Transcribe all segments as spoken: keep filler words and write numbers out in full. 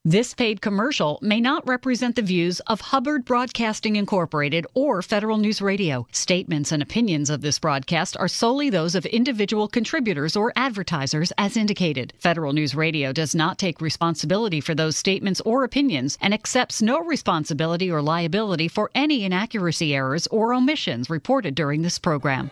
This paid commercial may not represent the views of Hubbard Broadcasting Incorporated or Federal News Radio. Statements and opinions of this broadcast are solely those of individual contributors or advertisers as indicated. Federal News Radio does not take responsibility for those statements or opinions and accepts no responsibility or liability for any inaccuracy, errors, or omissions reported during this program.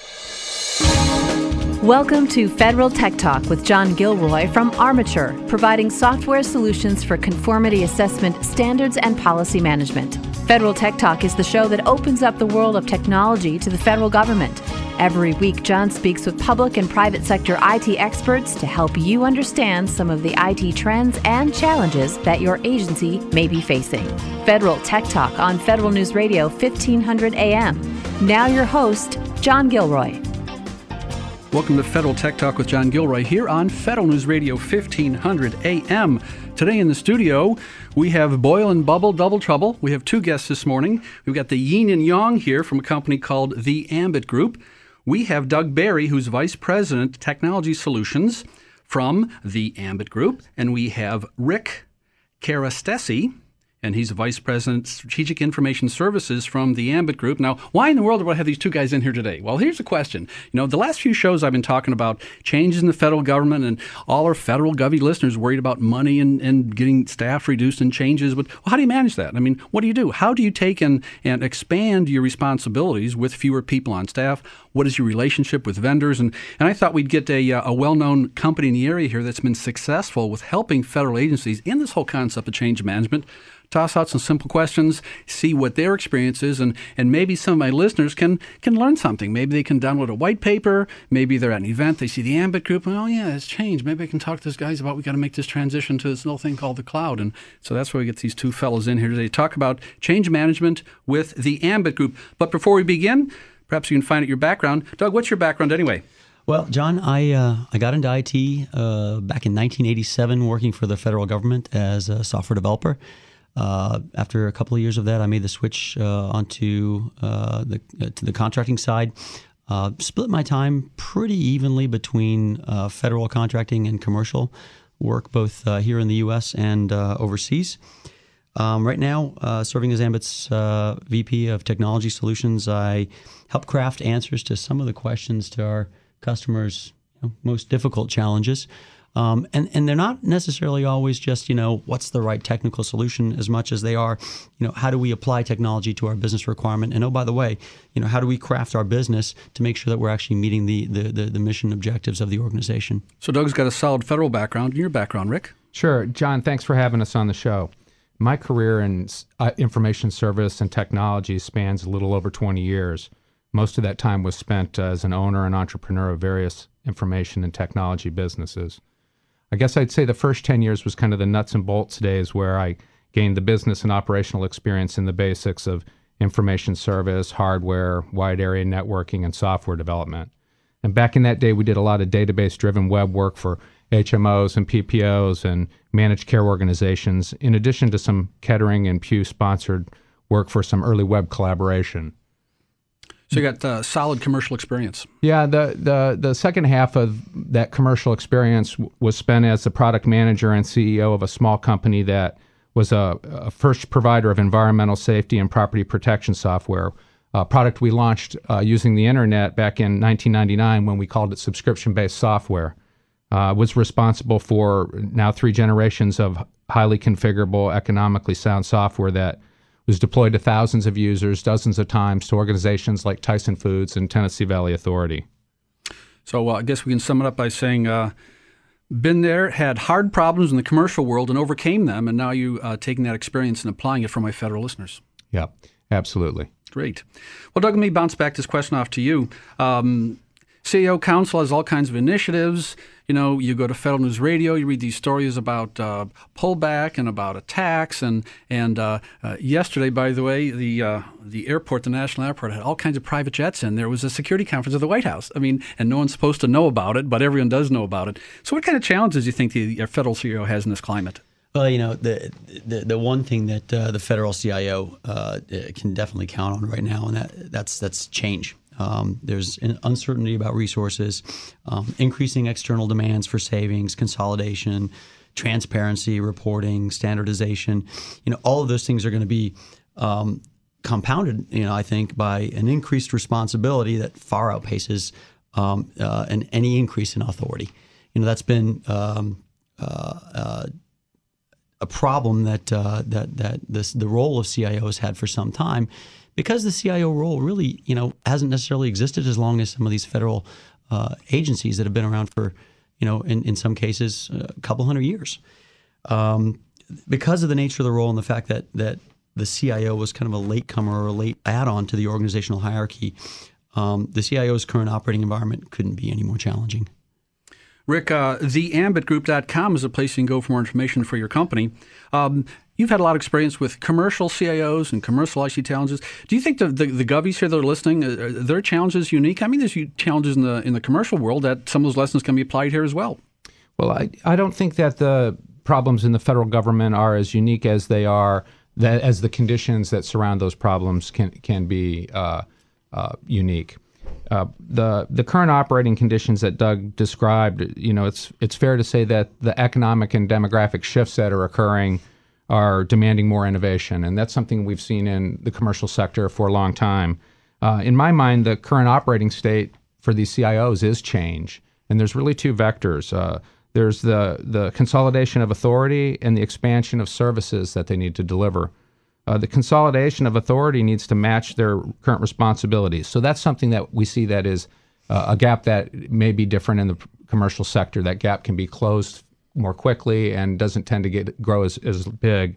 Welcome to Federal Tech Talk with John Gilroy from Armature, providing software solutions for conformity assessment, standards, and policy management. Federal Tech Talk is the show that opens up the world of technology to the federal government. Every week, John speaks with public and private sector I T experts to help you understand some of the I T trends and challenges that your agency may be facing. Federal Tech Talk on Federal News Radio fifteen hundred A M. Now your host, John Gilroy. Welcome to Federal Tech Talk with John Gilroy here on Federal News Radio fifteen hundred A M. Today in the studio, we have Boyle and Bubble Double Trouble. We have two guests this morning. We've got the Yin and Yang here from a company called the Ambit Group. We have Doug Barry, who's Vice President, Technology Solutions from the Ambit Group. And we have Rick Carastesi, and he's Vice President, Strategic Information Services from the Ambit Group. Now, why in the world do I have these two guys in here today? Well, here's the question. You know, the last few shows I've been talking about changes in the federal government, and all our federal govy listeners worried about money and, and getting staff reduced and changes. But well, how do you manage that? I mean, what do you do? How do you take and, and expand your responsibilities with fewer people on staff? What is your relationship with vendors? And, and I thought we'd get a, a well-known company in the area here that's been successful with helping federal agencies in this whole concept of change management. Toss out some simple questions, see what their experience is, and, and maybe some of my listeners can can learn something. Maybe they can download a white paper. Maybe they're at an event. They see the Ambit Group. And, oh, yeah, it's changed. Maybe I can talk to those guys about we got to make this transition to this little thing called the cloud. And so that's why we get these two fellows in here today to talk about change management with the Ambit Group. But before we begin, perhaps you can find out your background. Doug, what's your background anyway? Well, John, I uh, I got into I T uh, back in nineteen eighty-seven working for the federal government as a software developer. Uh, after a couple of years of that, I made the switch uh, onto uh, the uh, to the contracting side. Uh, split my time pretty evenly between uh, federal contracting and commercial work, both uh, here in the U S and uh, overseas. Um, right now, uh, serving as Ambit's uh, V P of Technology Solutions, I help craft answers to some of the questions to our customers' you know, most difficult challenges. Um, and, and they're not necessarily always just, you know, what's the right technical solution as much as they are, you know, how do we apply technology to our business requirement? And oh, by the way, you know, how do we craft our business to make sure that we're actually meeting the, the, the, the mission objectives of the organization? So Doug's got a solid federal background. In your background, Rick? Sure. John, thanks for having us on the show. My career in uh, information service and technology spans a little over twenty years. Most of that time was spent uh, as an owner and entrepreneur of various information and technology businesses. I guess I'd say the first ten years was kind of the nuts and bolts days where I gained the business and operational experience in the basics of information service, hardware, wide area networking, and software development. And back in that day, we did a lot of database-driven web work for H M Os and P P Os and managed care organizations, in addition to some Kettering and Pew-sponsored work for some early web collaboration. So you got uh, solid commercial experience. Yeah, the, the the second half of that commercial experience w- was spent as the product manager and C E O of a small company that was a, a first provider of environmental safety and property protection software, a product we launched uh, using the internet back in nineteen ninety-nine when we called it subscription-based software. Uh, was responsible for now three generations of highly configurable, economically sound software that was deployed to thousands of users, dozens of times, to organizations like Tyson Foods and Tennessee Valley Authority. So uh, I guess we can sum it up by saying, uh, been there, had hard problems in the commercial world and overcame them, and now you uh, taking that experience and applying it for my federal listeners. Yeah, absolutely. Great. Well, Doug, let me bounce back this question off to you. Um, C E O Council has all kinds of initiatives. You know, you go to Federal News Radio, you read these stories about uh, pullback and about attacks. And and uh, uh, yesterday, by the way, the uh, the airport, the National Airport, had all kinds of private jets in. There was a security conference at the White House. I mean, and no one's supposed to know about it, but everyone does know about it. So what kind of challenges do you think the federal C E O has in this climate? Well, you know, the the, the one thing that uh, the federal C I O uh, can definitely count on right now, and that that's that's change. Um, there's an uncertainty about resources, um, increasing external demands for savings, consolidation, transparency, reporting, standardization. You know, all of those things are going to be um, compounded, you know, I think, by an increased responsibility that far outpaces um, uh, an, any increase in authority. You know, that's been um, uh, uh, a problem that uh, that that this, the role of C I O has had for some time, because the C I O role really, you know, hasn't necessarily existed as long as some of these federal uh, agencies that have been around for, you know, in, in some cases, a couple hundred years. Um, because of the nature of the role and the fact that that the C I O was kind of a latecomer or a late add-on to the organizational hierarchy, um, the C I O's current operating environment couldn't be any more challenging. Rick, uh, the ambit group dot com is a place you can go for more information for your company. Um, you've had a lot of experience with commercial C I Os and commercial I C challenges. Do you think the, the, the Govies here that are listening, are their challenges unique? I mean, there's challenges in the in the commercial world that some of those lessons can be applied here as well. Well, I, I don't think that the problems in the federal government are as unique as they are, that as the conditions that surround those problems can can be uh, uh, unique. Uh, the the current operating conditions that Doug described, you know, it's it's fair to say that the economic and demographic shifts that are occurring are demanding more innovation, and that's something we've seen in the commercial sector for a long time. Uh, in my mind, the current operating state for these C I Os is change, and there's really two vectors. Uh, there's the the consolidation of authority and the expansion of services that they need to deliver. Uh, the consolidation of authority needs to match their current responsibilities. So that's something that we see that is uh, a gap that may be different in the commercial sector. That gap can be closed more quickly and doesn't tend to get grow as, as big.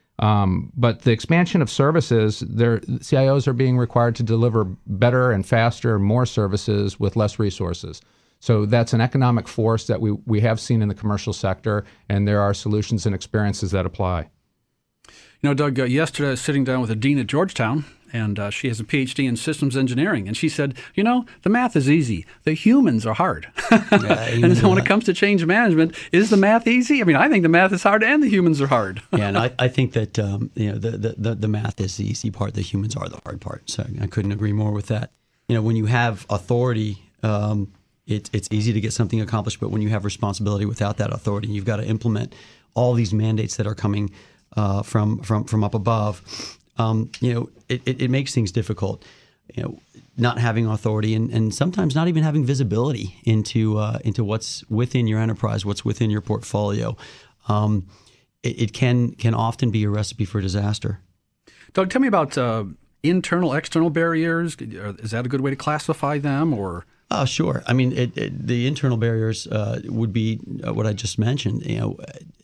Um, but the expansion of services, their C I Os are being required to deliver better and faster, more services with less resources. So that's an economic force that we, we have seen in the commercial sector, and there are solutions and experiences that apply. You know, Doug, uh, yesterday I was sitting down with a dean at Georgetown, and uh, she has a P H D in systems engineering, and she said, you know, the math is easy. The humans are hard. Yeah, and so when it comes to change management, is the math easy? I mean, I think the math is hard and the humans are hard. Yeah, and I, I think that, um, you know, the, the, the, the math is the easy part. The humans are the hard part. So I couldn't agree more with that. You know, when you have authority, um, it, it's easy to get something accomplished, but when you have responsibility without that authority, you've got to implement all these mandates that are coming Uh, from from from up above, um, you know, it, it, it makes things difficult. You know, not having authority and, and sometimes not even having visibility into uh, into what's within your enterprise, what's within your portfolio, um, it, it can can often be a recipe for disaster. Doug, tell me about uh, internal, external barriers. Is that a good way to classify them, or? Uh, sure. I mean, it, it, the internal barriers uh, would be uh, what I just mentioned. You know,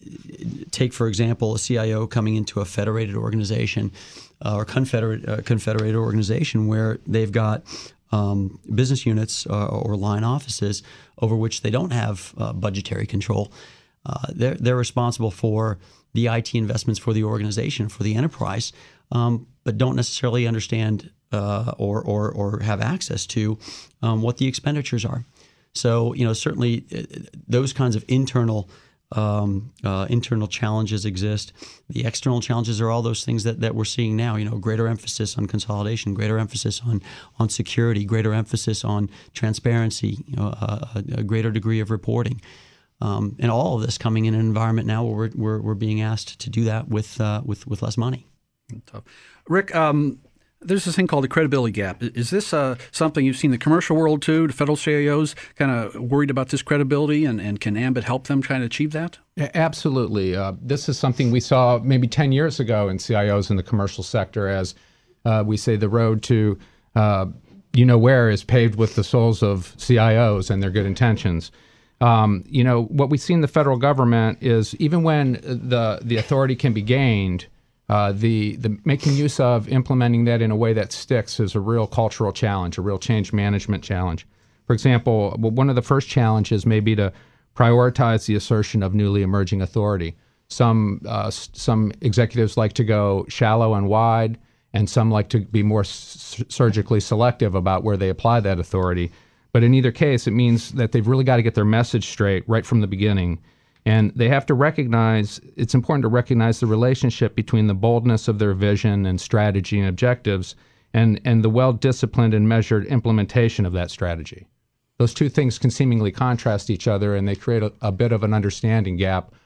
take, for example, a C I O coming into a federated organization uh, or confederate, uh, confederated organization where they've got um, business units uh, or line offices over which they don't have uh, budgetary control. Uh, they're, they're responsible for the I T investments for the organization, for the enterprise, um, but don't necessarily understand Uh, or, or or have access to um, what the expenditures are. So, you know, certainly uh, those kinds of internal um, uh, internal challenges exist. The external challenges are all those things that, that we're seeing now. You know, greater emphasis on consolidation, greater emphasis on on security, greater emphasis on transparency, you know, a, a greater degree of reporting, um, and all of this coming in an environment now where we're we're, we're being asked to do that with uh, with with less money. Tough. Rick. Um There's this thing called the credibility gap. Is this uh, something you've seen in the commercial world too? The federal C I Os kind of worried about this credibility, and, and can ambit help them try to achieve that? Yeah, absolutely. Uh, this is something we saw maybe ten years ago in C I Os in the commercial sector, as uh, we say the road to uh, you know where is paved with the souls of C I Os and their good intentions. Um, you know, what we see in the federal government is even when the, the authority can be gained, Uh, the the making use of implementing that in a way that sticks is a real cultural challenge, a real change management challenge. For example, well, one of the first challenges may be to prioritize the assertion of newly emerging authority. Some uh, some executives like to go shallow and wide, and some like to be more s- surgically selective about where they apply that authority. But in either case, it means that they've really got to get their message straight right from the beginning. And they have to recognize, it's important to recognize the relationship between the boldness of their vision and strategy and objectives and, and the well-disciplined and measured implementation of that strategy. Those two things can seemingly contrast each other, and they create a, a bit of an understanding gap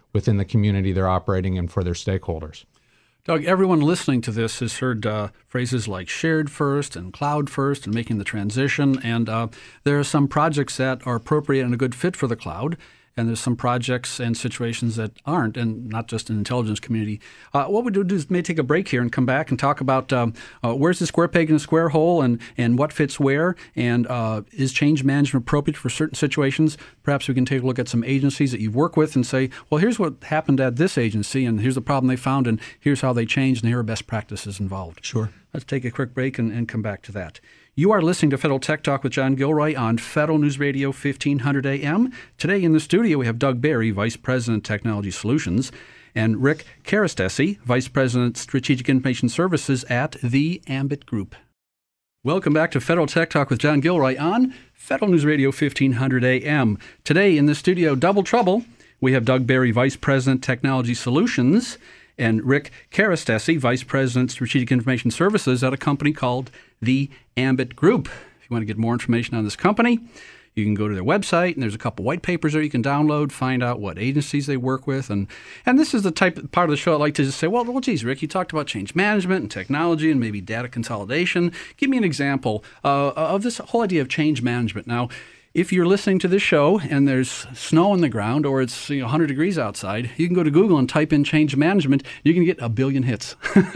within the community they're operating in for their stakeholders. Doug, everyone listening to this has heard uh, phrases like shared first and cloud first and making the transition. And uh, there are some projects that are appropriate and a good fit for the cloud. And there's some projects and situations that aren't, and not just in the intelligence community. Uh, what we do is may take a break here and come back and talk about um, uh, where's the square peg in a square hole, and, and what fits where, and uh, is change management appropriate for certain situations? Perhaps we can take a look at some agencies that you've worked with and say, well, here's what happened at this agency, and here's the problem they found, and here's how they changed, and here are best practices involved. Sure. Let's take a quick break and, and come back to that. You are listening to Federal Tech Talk with John Gilroy on Federal News Radio fifteen hundred A M. Today in the studio we have Doug Barry, Vice President Technology Solutions, and Rick Karastesi, Vice President Strategic Information Services at the Ambit Group. Welcome back to Federal Tech Talk with John Gilroy on Federal News Radio fifteen hundred A M. Today in the studio, double trouble. We have Doug Barry, Vice President Technology Solutions, and Rick Karastesi, Vice President Strategic Information Services at a company called the Ambit Group. If you want to get more information on this company, you can go to their website, and there's a couple white papers there you can download, find out what agencies they work with. And and this is the type of part of the show I like to just say, well, well, geez, Rick, you talked about change management and technology and maybe data consolidation. Give me an example uh, of this whole idea of change management. Now, if you're listening to this show and there's snow on the ground or it's you know, one hundred degrees outside, you can go to Google and type in change management. You can get a billion hits.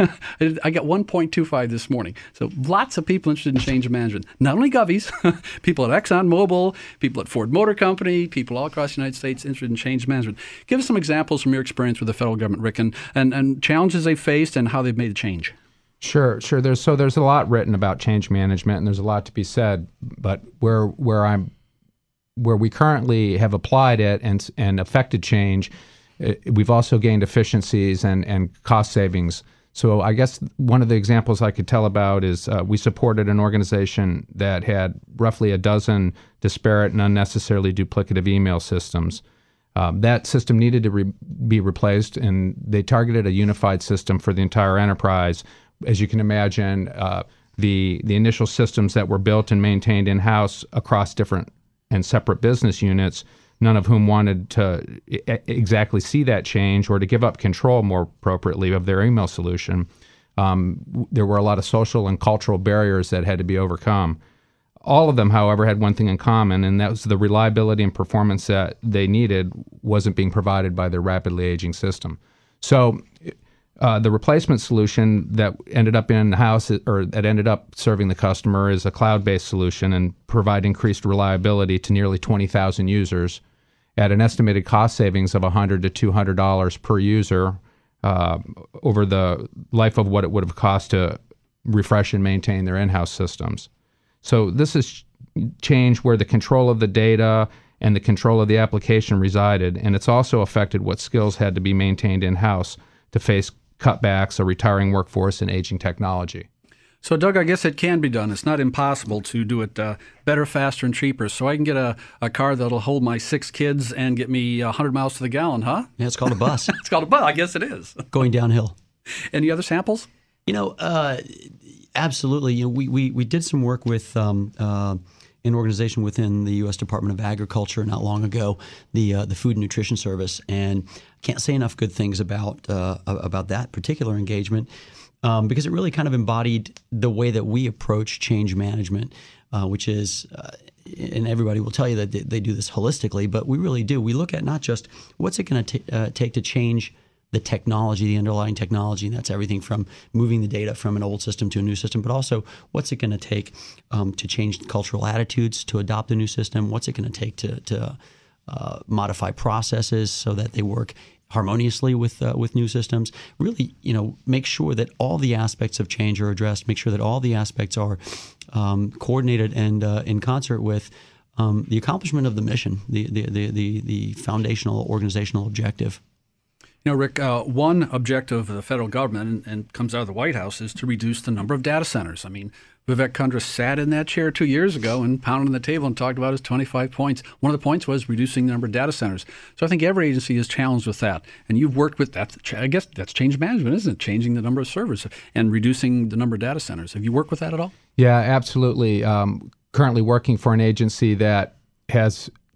I got one point two five this morning. So lots of people interested in change management. Not only Govies, people at ExxonMobil, people at Ford Motor Company, people all across the United States interested in change management. Give us some examples from your experience with the federal government, Rick, and, and, and challenges they faced and how they've made a change. Sure, sure. There's so there's a lot written about change management, and there's a lot to be said. But where where I'm where we currently have applied it and and affected change, it, we've also gained efficiencies and, and cost savings. So I guess one of the examples I could tell about is uh, we supported an organization that had roughly a dozen disparate and unnecessarily duplicative email systems. Um, that system needed to re- be replaced, and they targeted a unified system for the entire enterprise. As you can imagine, uh, the the initial systems that were built and maintained in-house across different and separate business units, none of whom wanted to I- exactly see that change or to give up control more appropriately of their email solution. Um, there were a lot of social and cultural barriers that had to be overcome. All of them, however, had one thing in common, and that was the reliability and performance that they needed wasn't being provided by their rapidly aging system. So uh, the replacement solution that ended up in the house, or that ended up serving the customer, is a cloud-based solution and provide increased reliability to nearly twenty thousand users at an estimated cost savings of one hundred to two hundred dollars per user uh, over the life of what it would have cost to refresh and maintain their in-house systems. So this is change where the control of the data and the control of the application resided, and it's also affected what skills had to be maintained in-house to face cutbacks, a retiring workforce, and aging technology. So, Doug, I guess it can be done. It's not impossible to do it uh, better, faster, and cheaper. So I can get a, a car that'll hold my six kids and get me one hundred miles to the gallon, huh? Yeah, it's called a bus. It's called a bus. I guess it is. Going downhill. Any other samples? You know, uh, absolutely. You know, we, we, we did some work with um, uh, an organization within the U S Department of Agriculture not long ago, the uh, the Food and Nutrition Service, and can't say enough good things about uh, about that particular engagement. Um, because it really kind of embodied the way that we approach change management, uh, which is, uh, and everybody will tell you that they, they do this holistically, but we really do. We look at not just what's it going to uh, take to change the technology, the underlying technology, and that's everything from moving the data from an old system to a new system, but also what's it going to take um, to change cultural attitudes to adopt a new system, what's it going to take to, to uh, modify processes so that they work harmoniously with uh, with new systems. Really, you know, make sure that all the aspects of change are addressed. Make sure that all the aspects are um, coordinated and uh, in concert with um, the accomplishment of the mission, the the the the, the foundational organizational objective. You know, Rick, uh, one objective of the federal government, and, and comes out of the White House, is to reduce the number of data centers. I mean, Vivek Kundra sat in that chair two years ago and pounded on the table and talked about his twenty-five points. One of the points was reducing the number of data centers. So I think every agency is challenged with that. And you've worked with that. I guess that's change management, isn't it? Changing the number of servers and reducing the number of data centers. Have you worked with that at all? Yeah, absolutely. Um, currently working for an agency that has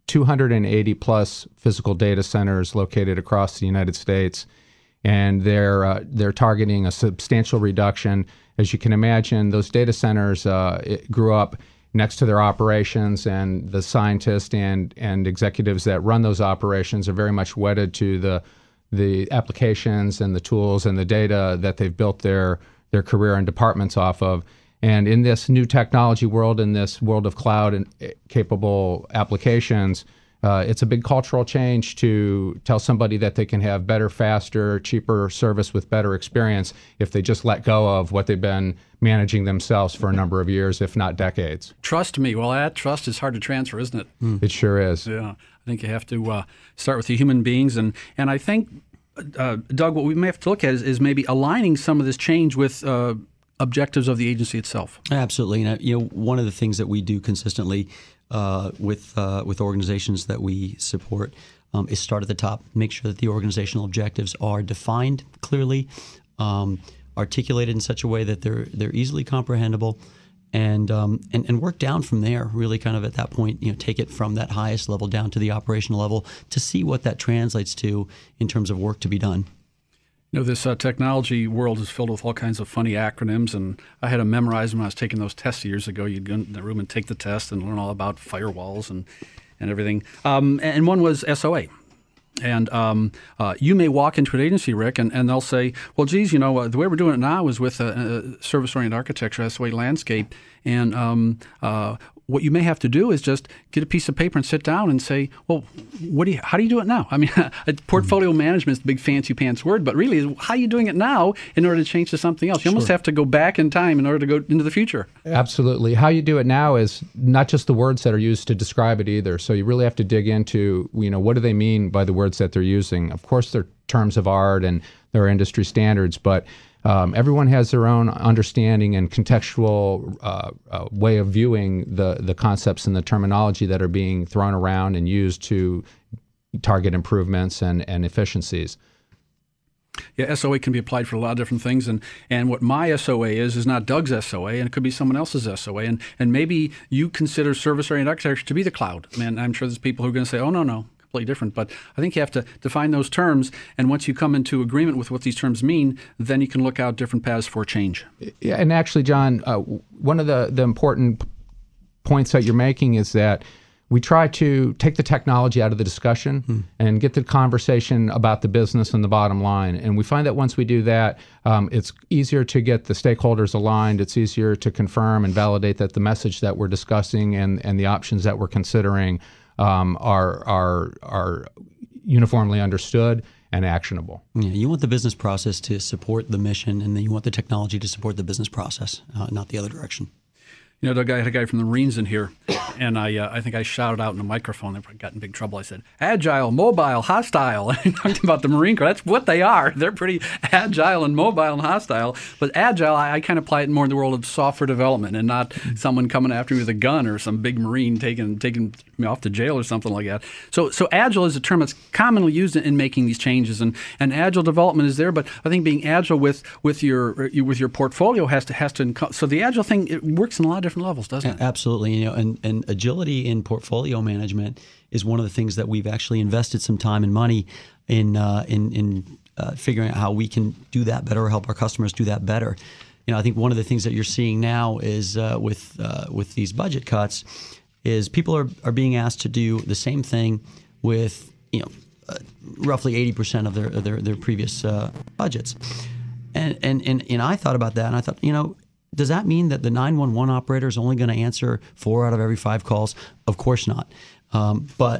two hundred eighty plus physical data centers located across the United States, and they're uh, they're targeting a substantial reduction. As you can imagine, those data centers uh, it grew up next to their operations, and the scientists and and executives that run those operations are very much wedded to the the applications and the tools and the data that they've built their their career and departments off of. And in this new technology world, in this world of cloud and capable applications, uh, it's a big cultural change to tell somebody that they can have better, faster, cheaper service with better experience if they just let go of what they've been managing themselves for a number of years, if not decades. Trust me. Well, that trust is hard to transfer, isn't it? Mm. It sure is. Yeah. I think you have to uh, start with the human beings. And, and I think, uh, Doug, what we may have to look at is, is maybe aligning some of this change with uh, objectives of the agency itself. Absolutely. And, you know, one of the things that we do consistently uh, with uh, with organizations that we support um, is start at the top. Make sure that the organizational objectives are defined clearly, um, articulated in such a way that they're they're easily comprehensible, and um, and and work down from there. Really, kind of at that point, you know, take it from that highest level down to the operational level to see what that translates to in terms of work to be done. You know, this uh, technology world is filled with all kinds of funny acronyms, and I had to memorize them when I was taking those tests years ago. You'd go in the room and take the test and learn all about firewalls and, and everything. Um, and one was S O A. And um, uh, you may walk into an agency, Rick, and, and they'll say, well, geez, you know, uh, the way we're doing it now is with a, a service-oriented architecture, S O A landscape. And um, uh, what you may have to do is just get a piece of paper and sit down and say, well, what do you, how do you do it now? I mean, portfolio management is the big fancy pants word, but really, how are you doing it now in order to change to something else? You Sure. almost have to go back in time in order to go into the future. Absolutely. How you do it now is not just the words that are used to describe it either. So you really have to dig into, you know, what do they mean by the words that they're using? Of course, they're terms of art and there are industry standards, but Um, everyone has their own understanding and contextual uh, uh, way of viewing the, the concepts and the terminology that are being thrown around and used to target improvements and, and efficiencies. Yeah, S O A can be applied for a lot of different things, and, and what my S O A is is not Doug's S O A, and it could be someone else's S O A, and, and maybe you consider service-oriented architecture to be the cloud. I mean, I'm sure there's people who are going to say, oh, no, no. Different, but I think you have to define those terms, and once you come into agreement with what these terms mean, then you can look out different paths for change. Yeah, and actually, John, uh, one of the, the important points that you're making is that we try to take the technology out of the discussion hmm. and get the conversation about the business and the bottom line. And we find that once we do that, um, it's easier to get the stakeholders aligned. It's easier to confirm and validate that the message that we're discussing and, and the options that we're considering Um, are are are uniformly understood and actionable. Yeah, you want the business process to support the mission, and then you want the technology to support the business process, uh, not the other direction. You know, Doug, I had a guy from the Marines in here, and I uh, I think I shouted out in a microphone. They got in big trouble. I said, agile, mobile, hostile. And I talked about the Marine Corps. That's what they are. They're pretty agile and mobile and hostile. But agile, I, I kind of apply it more in the world of software development and not someone coming after me with a gun or some big Marine taking taking me off to jail or something like that. So so agile is a term that's commonly used in, in making these changes, and, and agile development is there. But I think being agile with with your with your portfolio has to has to so the agile thing, it works in a lot of different levels, doesn't it? Absolutely. You know, and, and agility in portfolio management is one of the things that we've actually invested some time and money in uh, in in uh, figuring out how we can do that better or help our customers do that better. You know, I think one of the things that you're seeing now is uh, with uh, with these budget cuts is people are, are being asked to do the same thing with, you know, uh, roughly eighty percent of their of their, their previous uh, budgets. And, and and and I thought about that, and I thought, you know, does that mean that the nine one one operator is only going to answer four out of every five calls? Of course not. Um, but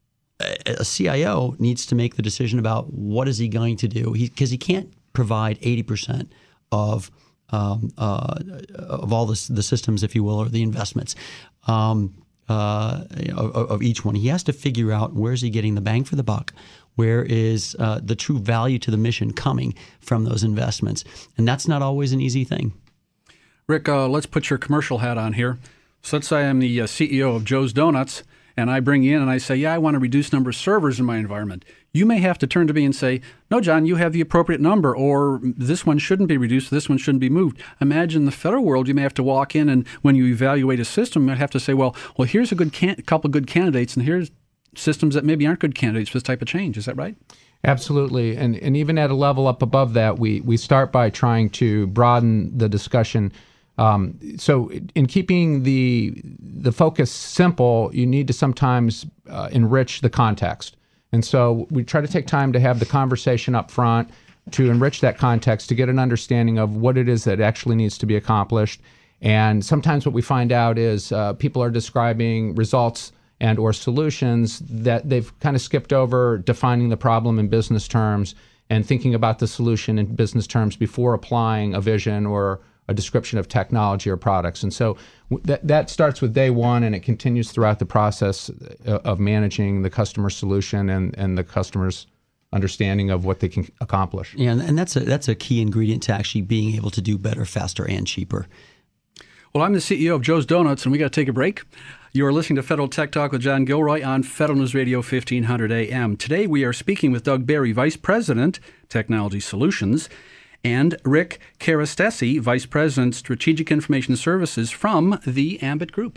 a, a C I O needs to make the decision about what is he going to do, because he, he can't provide eighty percent of um, uh, of all the, the systems, if you will, or the investments. Um, Uh, of, of each one. He has to figure out where is he getting the bang for the buck, where is uh, the true value to the mission coming from those investments, and that's not always an easy thing. Rick, uh, let's put your commercial hat on here. So let's say I'm the uh, C E O of Joe's Donuts, and I bring you in and I say, yeah, I want to reduce the number of servers in my environment. You may have to turn to me and say, no, John, you have the appropriate number, or this one shouldn't be reduced, this one shouldn't be moved. Imagine in the federal world, you may have to walk in, and when you evaluate a system, you might have to say, well, well, here's a good can- couple good candidates, and here's systems that maybe aren't good candidates for this type of change. Is that right? Absolutely. And and even at a level up above that, we, we start by trying to broaden the discussion. Um, so in keeping the the focus simple, you need to sometimes uh, enrich the context. And so we try to take time to have the conversation up front, to enrich that context, to get an understanding of what it is that actually needs to be accomplished. And sometimes what we find out is uh, people are describing results and or solutions that they've kind of skipped over defining the problem in business terms and thinking about the solution in business terms before applying a vision or a description of technology or products. And so that that starts with day one, and it continues throughout the process of managing the customer solution and, and the customer's understanding of what they can accomplish. Yeah, and, and that's a that's a key ingredient to actually being able to do better, faster, and cheaper. Well, I'm the C E O of Joe's Donuts, and we got to take a break. You are listening to Federal Tech Talk with John Gilroy on Federal News Radio fifteen hundred A M. Today we are speaking with Doug Barry, Vice President, Technology Solutions, and Rick Carastesi, Vice President, Strategic Information Services from the Ambit Group.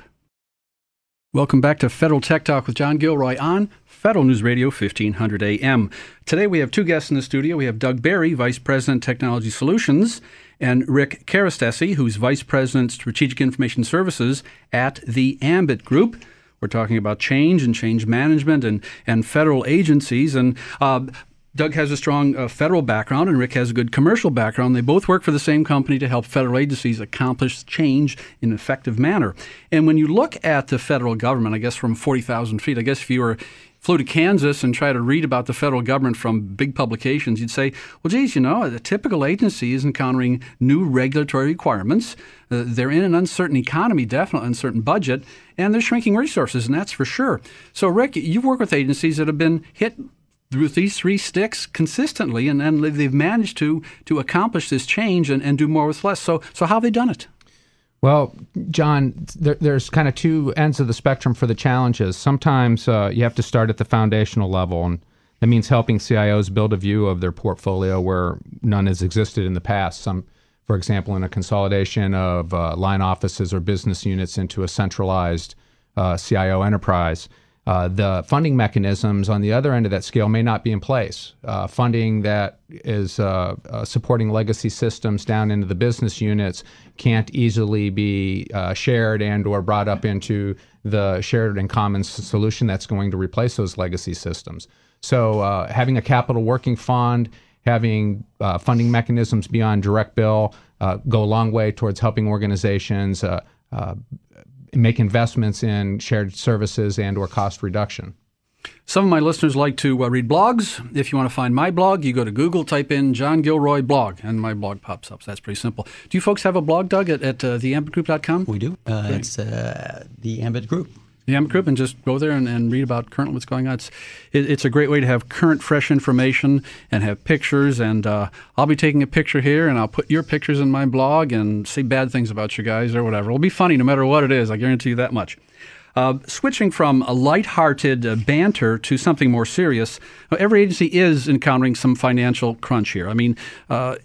Welcome back to Federal Tech Talk with John Gilroy on Federal News Radio fifteen hundred A M. Today we have two guests in the studio. We have Doug Barry, Vice President, Technology Solutions, and Rick Carastesi, who's Vice President, Strategic Information Services at the Ambit Group. We're talking about change and change management and, and federal agencies. And uh, Doug has a strong uh, federal background, and Rick has a good commercial background. They both work for the same company to help federal agencies accomplish change in an effective manner. And when you look at the federal government, I guess from forty thousand feet, I guess if you were flew to Kansas and try to read about the federal government from big publications, you'd say, well, geez, you know, a typical agency is encountering new regulatory requirements. Uh, they're in an uncertain economy, definitely uncertain budget, and they're shrinking resources, and that's for sure. So, Rick, you've worked with agencies that have been hit with these three sticks consistently, and, and they've managed to to accomplish this change and, and do more with less. So, so how have they done it? Well, John, there, there's kind of two ends of the spectrum for the challenges. Sometimes uh, you have to start at the foundational level, and that means helping C I Os build a view of their portfolio where none has existed in the past. Some, for example, in a consolidation of uh, line offices or business units into a centralized uh, C I O enterprise. Uh, the funding mechanisms on the other end of that scale may not be in place. Uh, funding that is uh, uh, supporting legacy systems down into the business units can't easily be uh, shared and or brought up into the shared and common s- solution that's going to replace those legacy systems. So uh, having a capital working fund, having uh, funding mechanisms beyond direct bill uh, go a long way towards helping organizations uh, uh, make investments in shared services and or cost reduction. Some of my listeners like to uh, read blogs. If you want to find my blog, you go to Google, type in John Gilroy blog, and my blog pops up. So that's pretty simple. Do you folks have a blog, Doug, at, at uh, the ambit group dot com? We do. Uh, it's uh, the Ambit Group. The Ambit Group, and just go there and, and read about currently what's going on. It's, it, it's a great way to have current, fresh information and have pictures. And uh, I'll be taking a picture here, and I'll put your pictures in my blog and say bad things about you guys or whatever. It'll be funny no matter what it is. I guarantee you that much. Uh, switching from a lighthearted uh, banter to something more serious, every agency is encountering some financial crunch here. I mean, uh,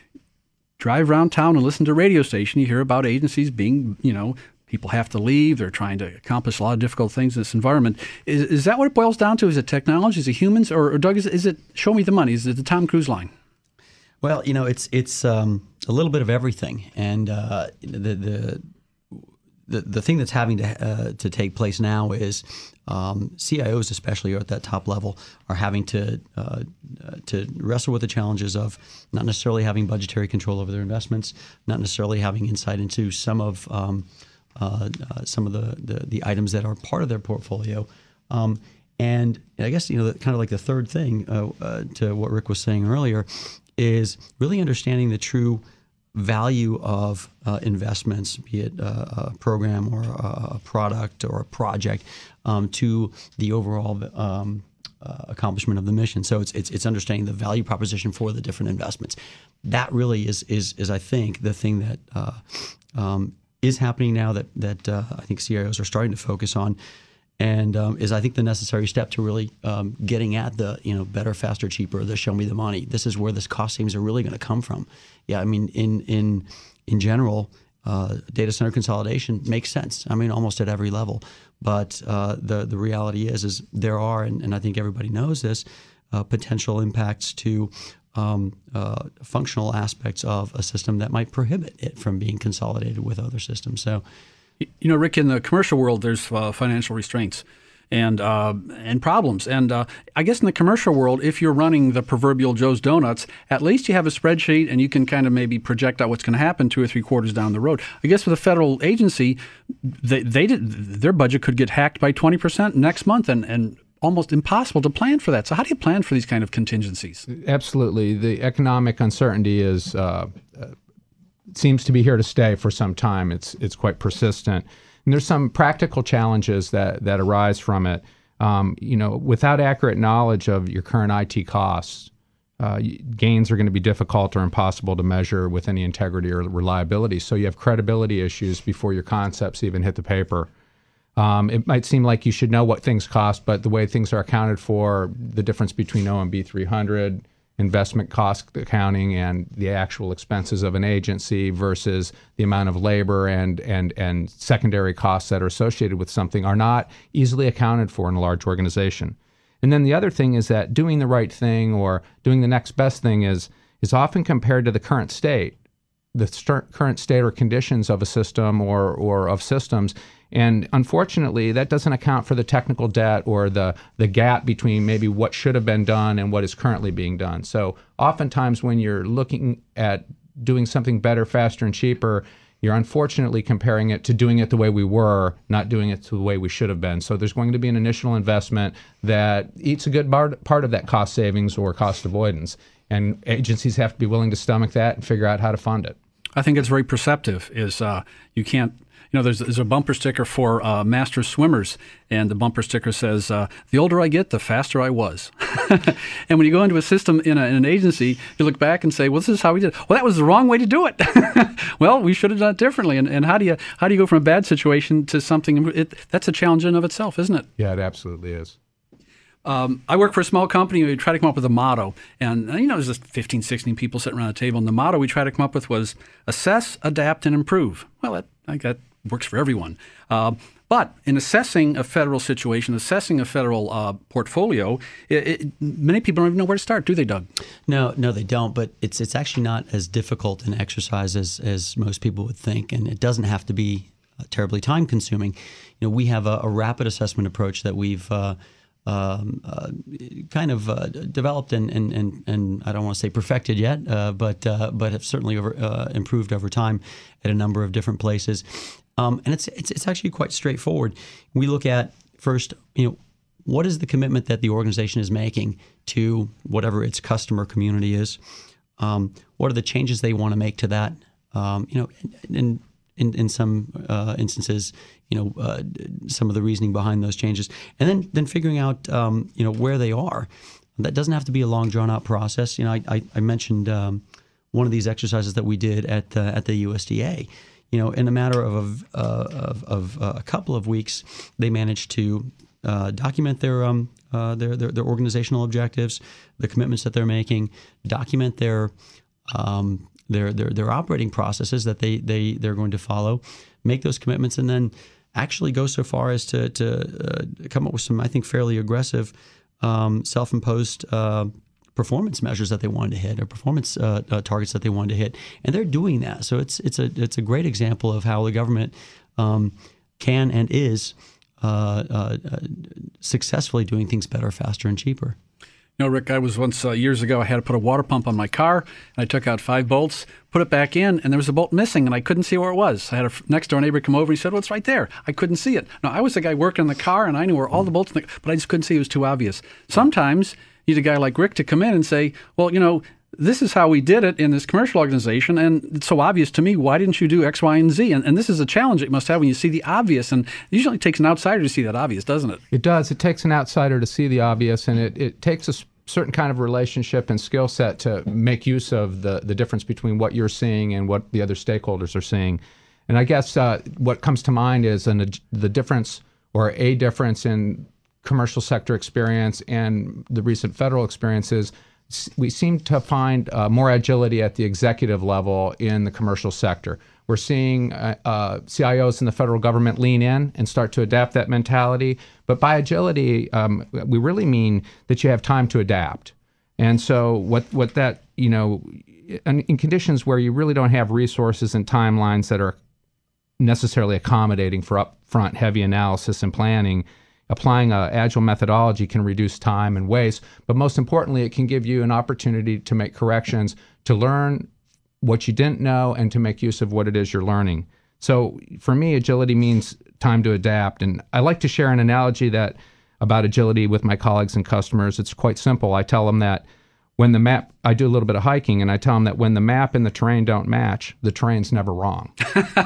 drive around town and listen to a radio station, you hear about agencies being, you know, people have to leave. They're trying to accomplish a lot of difficult things in this environment. Is, is that what it boils down to? Is it technology? Is it humans? Or, or Doug, is, is it show me the money? Is it the Tom Cruise line? Well, you know, it's it's um, a little bit of everything, and uh, the the the the thing that's having to uh, to take place now is um, C I Os, especially at that top level, are having to uh, to wrestle with the challenges of not necessarily having budgetary control over their investments, not necessarily having insight into some of um, Uh, uh, some of the, the the items that are part of their portfolio, um, and I guess you know kind of like the third thing uh, uh, to what Rick was saying earlier is really understanding the true value of uh, investments, be it uh, a program or a product or a project, um, to the overall um, uh, accomplishment of the mission. So it's it's it's understanding the value proposition for the different investments. That really is is is I think the thing that uh, um, is happening now that that uh, I think C I Os are starting to focus on, and um, is I think the necessary step to really um, getting at the you know better, faster, cheaper, the show me the money. This is where this cost savings are really going to come from. Yeah, I mean in in in general, uh, data center consolidation makes sense. I mean, almost at every level. But uh, the the reality is, is there are, and, and I think everybody knows this, uh, potential impacts to um, uh, functional aspects of a system that might prohibit it from being consolidated with other systems. So, you know, Rick, in the commercial world, there's uh, financial restraints and uh, and problems. And uh, I guess in the commercial world, if you're running the proverbial Joe's Donuts, at least you have a spreadsheet and you can kind of maybe project out what's going to happen two or three quarters down the road. I guess with a federal agency, they, they did, their budget could get hacked by twenty percent next month, and, and almost impossible to plan for that. So how do you plan for these kind of contingencies? Absolutely. The economic uncertainty is uh, uh, seems to be here to stay for some time. It's it's quite persistent. And there's some practical challenges that, that arise from it. Um, you know, without accurate knowledge of your current I T costs, uh, gains are going to be difficult or impossible to measure with any integrity or reliability. So you have credibility issues before your concepts even hit the paper. Um, it might seem like you should know what things cost, but the way things are accounted for, the difference between O M B three hundred, investment cost accounting, and the actual expenses of an agency versus the amount of labor and and and secondary costs that are associated with something are not easily accounted for in a large organization. And then the other thing is that doing the right thing or doing the next best thing is is often compared to the current state, the st- current state or conditions of a system or or of systems. And unfortunately, that doesn't account for the technical debt or the, the gap between maybe what should have been done and what is currently being done. So oftentimes when you're looking at doing something better, faster, and cheaper, you're unfortunately comparing it to doing it the way we were, not doing it to the way we should have been. So there's going to be an initial investment that eats a good part, part of that cost savings or cost avoidance. And agencies have to be willing to stomach that and figure out how to fund it. I think it's very perceptive. Is uh, you can't, you know, there's there's a bumper sticker for uh, master swimmers, and the bumper sticker says, uh, "The older I get, the faster I was." And when you go into a system in, a, in an agency, you look back and say, "Well, this is how we did it. Well, that was the wrong way to do it. Well, we should have done it differently." And and how do you how do you go from a bad situation to something? It, that's a challenge in and of itself, isn't it? Yeah, it absolutely is. Um, I work for a small company. We try to come up with a motto. And, you know, there's just fifteen, sixteen people sitting around a table. And the motto we try to come up with was assess, adapt, and improve. Well, that, I think that works for everyone. Uh, but in assessing a federal situation, assessing a federal uh, portfolio, it, it, many people don't even know where to start, do they, Doug? No, no, they don't. But it's it's actually not as difficult an exercise as, as most people would think. And it doesn't have to be uh, terribly time consuming. You know, we have a, a rapid assessment approach that we've uh, Um, uh, kind of uh, developed and, and, and, and I don't want to say perfected yet, uh, but uh, but have certainly over, uh, improved over time at a number of different places. Um, and it's, it's it's actually quite straightforward. We look at first, you know, what is the commitment that the organization is making to whatever its customer community is? Um, what are the changes they want to make to that? Um, you know, and, and In, in some uh, instances, you know, uh, some of the reasoning behind those changes, and then then figuring out, um, you know, where they are. That doesn't have to be a long, drawn out process. You know, I, I, I mentioned um, one of these exercises that we did at uh, at the U S D A. You know, in a matter of uh, of, of uh, a couple of weeks, they managed to uh, document their um uh, their, their their organizational objectives, the commitments that they're making, document their um, Their, their their operating processes that they they they're going to follow, make those commitments, and then actually go so far as to to uh, come up with some, I think, fairly aggressive um, self-imposed uh, performance measures that they wanted to hit, or performance uh, uh, targets that they wanted to hit, and they're doing that. So it's it's a it's a great example of how the government um, can and is uh, uh, successfully doing things better, faster, and cheaper. You know, Rick, I was once, uh, years ago, I had to put a water pump on my car, and I took out five bolts, put it back in, and there was a bolt missing, and I couldn't see where it was. I had a next door neighbor come over, and he said, well, it's right there. I couldn't see it. Now, I was the guy working in the car, and I knew where all the bolts, in the, but I just couldn't see. It was too obvious. Sometimes you need a guy like Rick to come in and say, well, you know, this is how we did it in this commercial organization, and it's so obvious to me. Why didn't you do X, Y, and Z? And, and this is a challenge that you must have when you see the obvious, and it usually takes an outsider to see that obvious, doesn't it? It does. It takes an outsider to see the obvious, and it, it takes a certain kind of relationship and skill set to make use of the, the difference between what you're seeing and what the other stakeholders are seeing. And I guess uh, what comes to mind is an, the difference or a difference in commercial sector experience and the recent federal experience is we seem to find uh, more agility at the executive level in the commercial sector. We're seeing uh, uh, C I Os in the federal government lean in and start to adapt that mentality. But by agility, um, we really mean that you have time to adapt. And so what, what that, you know, in, in conditions where you really don't have resources and timelines that are necessarily accommodating for upfront heavy analysis and planning, applying an agile methodology can reduce time and waste. But most importantly, it can give you an opportunity to make corrections, to learn what you didn't know, and to make use of what it is you're learning. So for me, agility means time to adapt. And I like to share an analogy that about agility with my colleagues and customers. It's quite simple. I tell them that when the map, I do a little bit of hiking, and I tell them that when the map and the terrain don't match, the terrain's never wrong.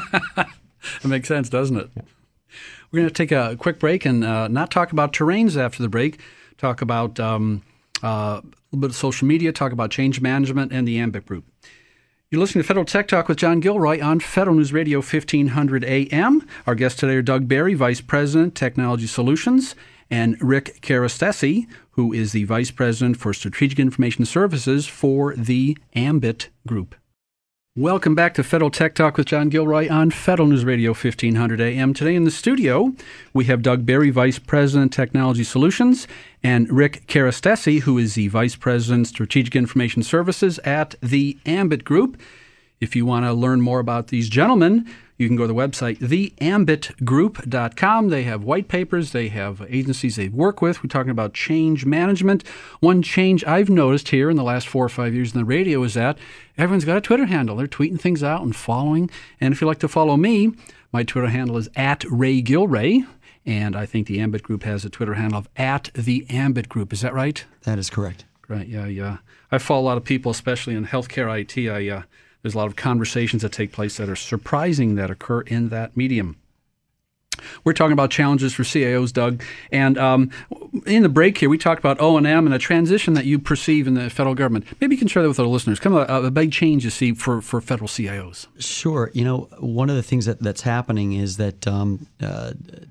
That makes sense, doesn't it? Yeah. We're going to take a quick break and uh, not talk about terrains after the break, talk about um, uh, a little bit of social media, talk about change management and the Ambit Group. You're listening to Federal Tech Talk with John Gilroy on Federal News Radio fifteen hundred A M. Our guests today are Doug Barry, Vice President, Technology Solutions, and Rick Karastesi, who is the Vice President for Strategic Information Services for the Ambit Group. Welcome back to Federal Tech Talk with John Gilroy on Federal News Radio fifteen hundred A M. Today in the studio, we have Doug Barry, Vice President, Technology Solutions, and Rick Karastesi, who is the Vice President, Strategic Information Services at the Ambit Group. If you want to learn more about these gentlemen, you can go to the website, the ambit group dot com. They have white papers. They have agencies they work with. We're talking about change management. One change I've noticed here in the last four or five years in the radio is that everyone's got a Twitter handle. They're tweeting things out and following. And if you'd like to follow me, my Twitter handle is at Ray Gilray. And I think the Ambit Group has a Twitter handle of at the Ambit Group. Is that right? That is correct. Right, yeah, yeah. I follow a lot of people, especially in healthcare I T. I uh, There's a lot of conversations that take place that are surprising that occur in that medium. We're talking about challenges for C I Os, Doug. And um, in the break here, we talked about O and M and a transition that you perceive in the federal government. Maybe you can share that with our listeners. Come on, a, a big change you see for, for federal C I Os. Sure. You know, one of the things that, that's happening is that um, uh,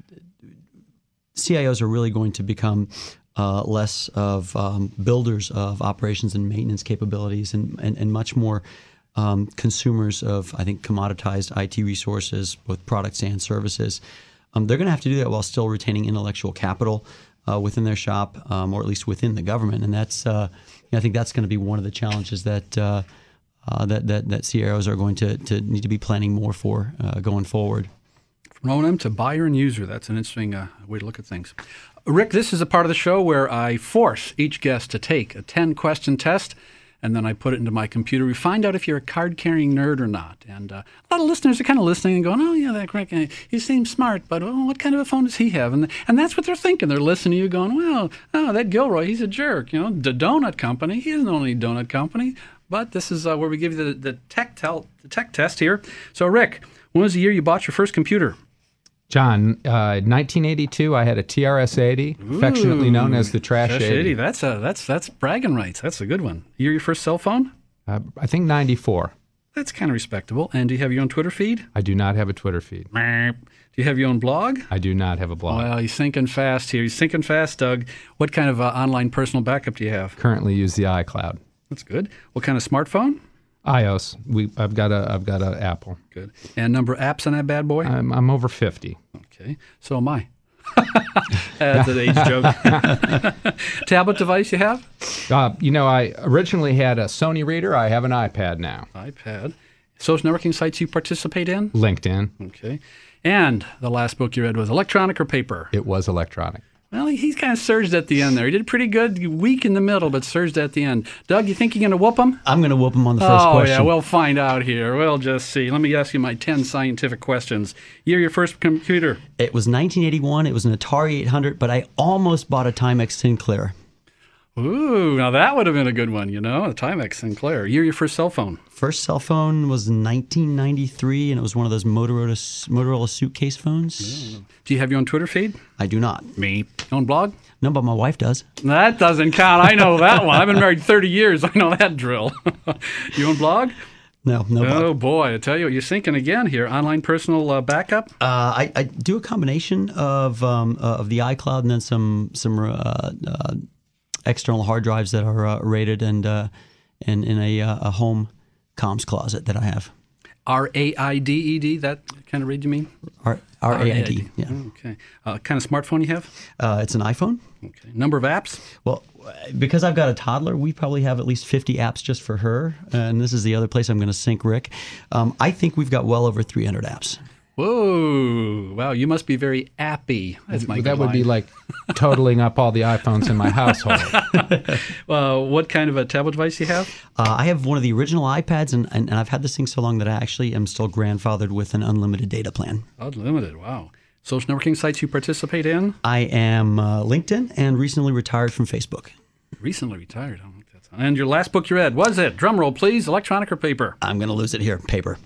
C I Os are really going to become Uh, less of um, builders of operations and maintenance capabilities and, and, and much more um, consumers of, I think, commoditized I T resources, both products and services. Um, they're going to have to do that while still retaining intellectual capital uh, within their shop, um, or at least within the government. And that's, uh, you know, I think that's going to be one of the challenges that uh, uh, that, that that C I Os are going to, to need to be planning more for uh, going forward. From O and M to buyer and user. That's an interesting uh, way to look at things. Rick, this is a part of the show where I force each guest to take a ten-question test, and then I put it into my computer. We find out if you're a card-carrying nerd or not. And uh, a lot of listeners are kind of listening and going, oh, yeah, that Rick, uh, he seems smart, but oh, what kind of a phone does he have? And and that's what they're thinking. They're listening to you going, well, oh, that Gilroy, he's a jerk. You know, the donut company, he doesn't own any donut company. But this is uh, where we give you the, the, tech tel- the tech test here. So, Rick, when was the year you bought your first computer? John, uh, nineteen eighty-two, I had a T R S eighty, Ooh, affectionately known as the Trash, Trash eighty. eighty. That's a, that's that's bragging rights. That's a good one. Year your first cell phone? Uh, I think ninety-four. That's kind of respectable. And do you have your own Twitter feed? I do not have a Twitter feed. Do you have your own blog? I do not have a blog. Well, you're thinking fast here. You're thinking fast, Doug. What kind of uh, online personal backup do you have? Currently use the iCloud. That's good. What kind of smartphone? iOS. We I've got a I've got a Apple. Good. And number of apps on that bad boy? I'm I'm over fifty. Okay. So am I. That's an age joke. Tablet device you have? Uh, you know, I originally had a Sony reader. I have an iPad now. iPad. Social networking sites you participate in? LinkedIn. Okay. And the last book you read was electronic or paper? It was electronic. Well, he's kind of surged at the end there. He did pretty good, weak in the middle, but surged at the end. Doug, you think you're going to whoop him? I'm going to whoop him on the first oh, question. Oh, yeah, we'll find out here. We'll just see. Let me ask you my ten scientific questions. Year your first computer? It was nineteen eighty-one. It was an Atari eight hundred, but I almost bought a Timex Sinclair. Ooh, now that would have been a good one, you know, a Timex Sinclair. Year your first cell phone? First cell phone was nineteen ninety-three, and it was one of those Motorola Motorola suitcase phones. Yeah. Do you have your own Twitter feed? I do not. Me. Your own blog? No, but my wife does. That doesn't count. I know that one. I've been married thirty years. I know that drill. Your own blog? No, no. Oh, blog. boy. I tell you what, you're sinking again here. Online personal uh, backup? Uh, I, I do a combination of um, uh, of the iCloud and then some, some uh, uh, external hard drives that are uh, rated and uh, and in a, uh, a home comms closet that I have. R A I D E D, that kind of read you mean? R A I D, yeah. Okay. Uh, kind of smartphone you have? Uh, it's an iPhone. Okay. Number of apps? Well, because I've got a toddler, we probably have at least fifty apps just for her. And this is the other place I'm going to sync Rick. Um, I think we've got well over three hundred apps. Whoa. Wow, you must be very appy. That's my That would line. be like totaling up all the iPhones in my household. uh, what kind of a tablet device do you have? Uh, I have one of the original iPads, and, and, and I've had this thing so long that I actually am still grandfathered with an unlimited data plan. Unlimited, wow. Social networking sites you participate in? I am uh, LinkedIn and recently retired from Facebook. Recently retired. I don't think that's... And your last book you read, was it? Drum roll, please. Electronic or paper? I'm going to lose it here. Paper.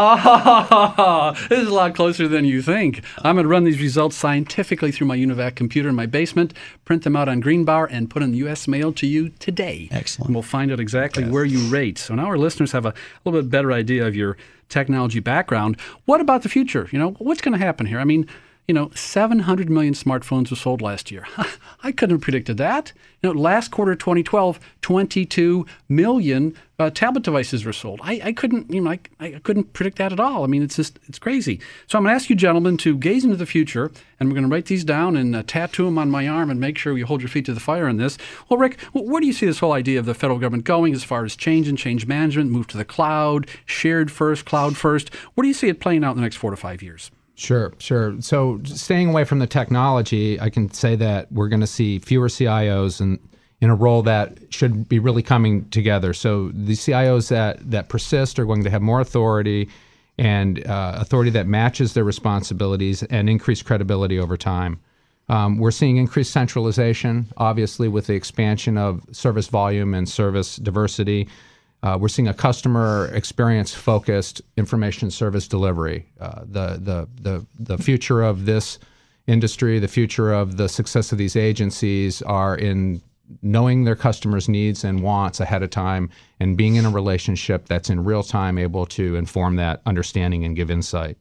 Ah, this is a lot closer than you think. I'm going to run these results scientifically through my UNIVAC computer in my basement, print them out on Greenbar, and put in the U S mail to you today. Excellent. And we'll find out exactly yes. where you rate. So now our listeners have a little bit better idea of your technology background. What about the future? You know, what's going to happen here? I mean, you know, seven hundred million smartphones were sold last year. I couldn't have predicted that. You know, last quarter twenty twelve, twenty-two million uh, tablet devices were sold. I, I couldn't, you know, I, I couldn't predict that at all. I mean, it's just, it's crazy. So I'm going to ask you gentlemen to gaze into the future, and we're going to write these down and uh, tattoo them on my arm and make sure you hold your feet to the fire on this. Well, Rick, where do you see this whole idea of the federal government going as far as change and change management, move to the cloud, shared first, cloud first? Where do you see it playing out in the next four to five years? Sure, sure. So staying away from the technology, I can say that we're going to see fewer C I Os and in a role that should be really coming together. So the C I Os that, that persist are going to have more authority and uh, authority that matches their responsibilities and increased credibility over time. Um, we're seeing increased centralization, obviously, with the expansion of service volume and service diversity. Uh, we're seeing a customer experience-focused information service delivery. Uh, the, the, the, the future of this industry, the future of the success of these agencies are in knowing their customers' needs and wants ahead of time and being in a relationship that's in real time able to inform that understanding and give insight.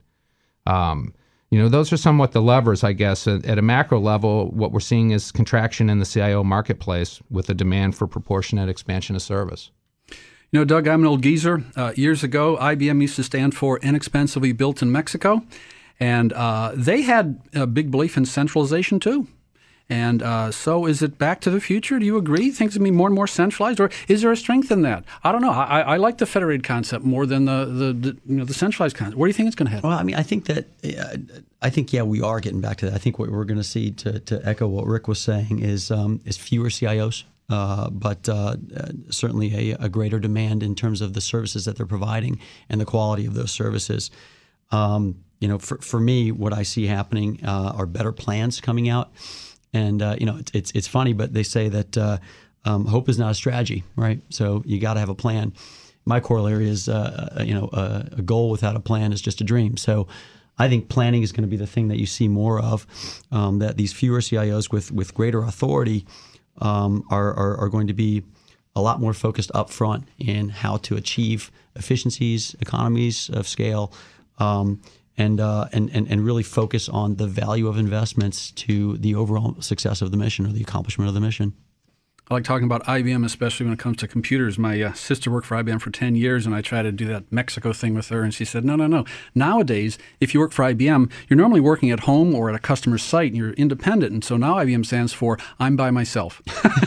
Um, you know, those are somewhat the levers, I guess. At, at a macro level, what we're seeing is contraction in the C I O marketplace with a demand for proportionate expansion of service. You know, Doug, I'm an old geezer. Uh, years ago, I B M used to stand for inexpensively built in Mexico. And uh, they had a big belief in centralization, too. And uh, so is it back to the future? Do you agree? Things will be more and more centralized? Or is there a strength in that? I don't know. I, I like the federated concept more than the, the, the, you know, the centralized concept. Where do you think it's going to head? Well, I mean, I think that, uh, I think, yeah, we are getting back to that. I think what we're going to see, to, to echo what Rick was saying, is um, is fewer C I Os. Uh, but uh, uh, certainly a, a greater demand in terms of the services that they're providing and the quality of those services. Um, you know, for, for me, what I see happening uh, are better plans coming out. And, uh, you know, it's, it's it's funny, but they say that uh, um, hope is not a strategy, right? So you got to have a plan. My corollary is, uh, you know, a, a goal without a plan is just a dream. So I think planning is going to be the thing that you see more of, um, that these fewer C I Os with, with greater authority um, are, are, are going to be a lot more focused up front in how to achieve efficiencies, economies of scale, um, and, uh, and, and, and really focus on the value of investments to the overall success of the mission or the accomplishment of the mission. I like talking about I B M, especially when it comes to computers. My uh, sister worked for I B M for ten years, and I tried to do that Mexico thing with her, and she said, no, no, no. Nowadays, if you work for I B M, you're normally working at home or at a customer's site, and you're independent. And so now I B M stands for I'm by myself.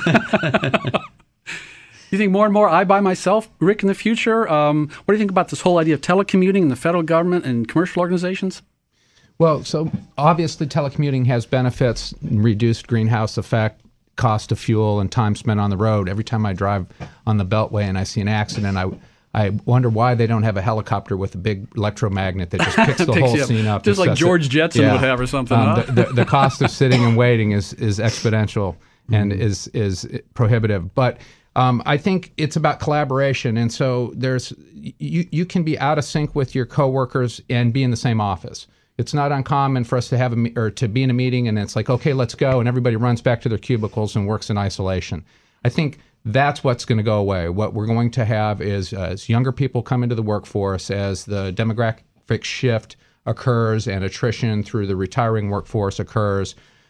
You think more and more I by myself, Rick, in the future? Um, what do you think about this whole idea of telecommuting in the federal government and commercial organizations? Well, so obviously telecommuting has benefits, reduced greenhouse effect, cost of fuel, and time spent on the road. Every time I drive on the Beltway and I see an accident, I I wonder why they don't have a helicopter with a big electromagnet that just picks the picks whole up. scene up. Just like George Jetson yeah. would have or something. Um, huh? the, the, the cost of sitting and waiting is is exponential and mm-hmm. is is prohibitive. But um, I think it's about collaboration, and so there's you you can be out of sync with your coworkers and be in the same office. It's not uncommon for us to have a or to be in a meeting and it's like, okay, let's go, and everybody runs back to their cubicles and works in isolation. I think that's what's going to go away. What we're going to have is uh, as younger people come into the workforce, as the demographic shift occurs and attrition through the retiring workforce occurs,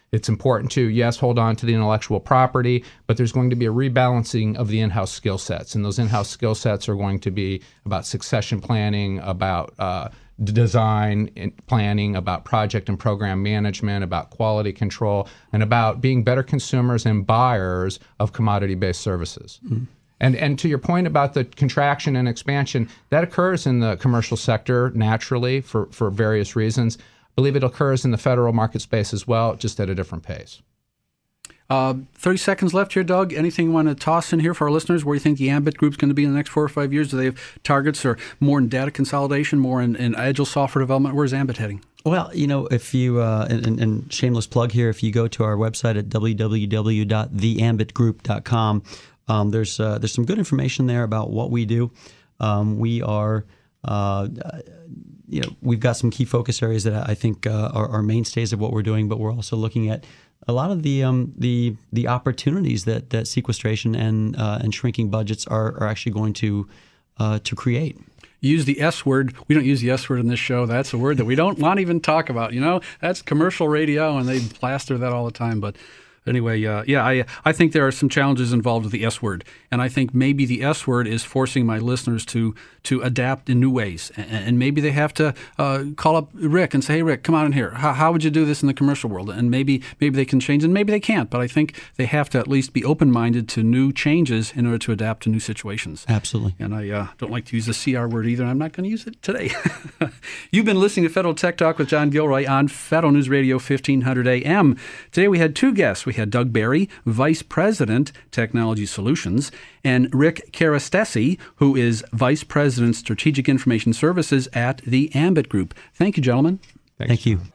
It's important to, yes, hold on to the intellectual property, but there's going to be a rebalancing of the in-house skill sets. And those in-house skill sets are going to be about succession planning, about uh, design and planning, about project and program management, about quality control, and about being better consumers and buyers of commodity-based services. Mm-hmm. And and to your point about the contraction and expansion, that occurs in the commercial sector naturally for, for various reasons. I believe it occurs in the federal market space as well, just at a different pace. Uh, thirty seconds left here, Doug. Anything you want to toss in here for our listeners where you think the Ambit Group's going to be in the next four or five years? Do they have targets or more in data consolidation, more in, in agile software development? Where's Ambit heading? Well, you know, if you, uh, and, and shameless plug here, if you go to our website at w w w dot the ambit group dot com, um, there's uh, there's some good information there about what we do. Um, we are, uh, you know, we've got some key focus areas that I think uh, are, are mainstays of what we're doing, but we're also looking at a lot of the um, the the opportunities that, that sequestration and uh, and shrinking budgets are, are actually going to uh, to create. Use the S word. We don't use the S word in this show. That's a word that we don't want to even talk about. You know, that's commercial radio, and they plaster that all the time. But anyway, uh, yeah, I I think there are some challenges involved with the S word, and I think maybe the S word is forcing my listeners to to adapt in new ways, and, and maybe they have to uh, call up Rick and say, "Hey, Rick, come on in here. How, how would you do this in the commercial world?" And maybe maybe they can change, and maybe they can't. But I think they have to at least be open-minded to new changes in order to adapt to new situations. Absolutely. And I uh, don't like to use the C R word either, and I'm not going to use it today. You've been listening to Federal Tech Talk with John Gilroy on Federal News Radio fifteen hundred A M. Today we had two guests. We had Doug Barry, Vice President, Technology Solutions, and Rick Carastesi, who is Vice President, Strategic Information Services at the Ambit Group. Thank you, gentlemen. Thanks. Thank you.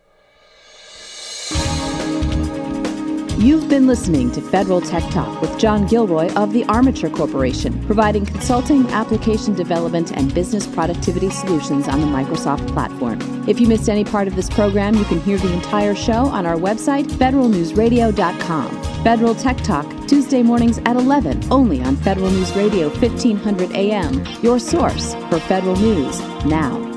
You've been listening to Federal Tech Talk with John Gilroy of the Armature Corporation, providing consulting, application development, and business productivity solutions on the Microsoft platform. If you missed any part of this program, you can hear the entire show on our website, federal news radio dot com. Federal Tech Talk, Tuesday mornings at eleven, only on Federal News Radio fifteen hundred A M, your source for federal news now.